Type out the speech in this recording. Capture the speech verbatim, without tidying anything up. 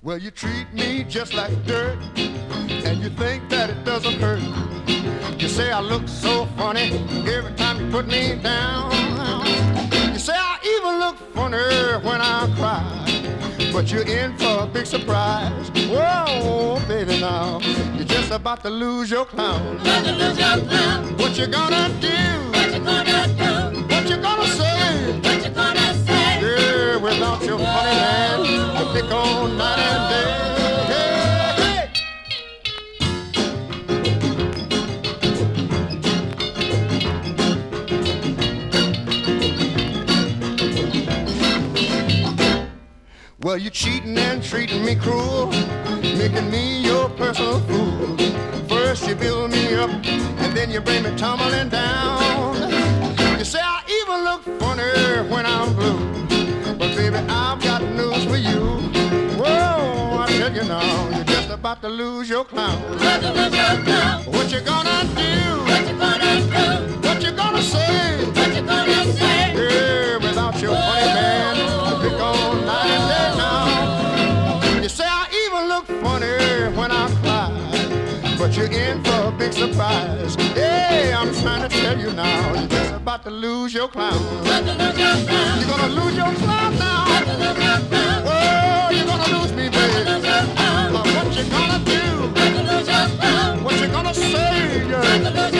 Well, you treat me just like dirt, and you think that it doesn't hurt. You say I look so funny every time you put me down. You say I even look funny when I cry, but you're in for a big surprise. Whoa, baby, now you're just about to lose your clown. About to lose your clown. What you gonna do? What you gonna do? What you gonna say? What you gonna say? Yeah, without your funny man, you pick on night and day. Well, you cheating and treating me cruel, making me your personal fool. First you build me up, and then you bring me tumbling down. You say I even look funny when I'm blue, but baby, I've got news for you. Whoa, I tell you now, you're just about to lose your clown. About to lose your clown. What you gonna do? What you gonna do? What you gonna say? What you gonna say? Yeah, without your funny man, you pick on night and day now. You say I even look funny when I cry, but you're in for a big surprise. Hey, I'm trying to tell you now, you're just about to lose your clown. About to lose your clown. You're gonna lose your clown now. About to lose your clown. Oh, you're gonna lose me, baby. About to lose your clown. But what you gonna do? About to lose your clown. What you gonna say? About to Yeah. lose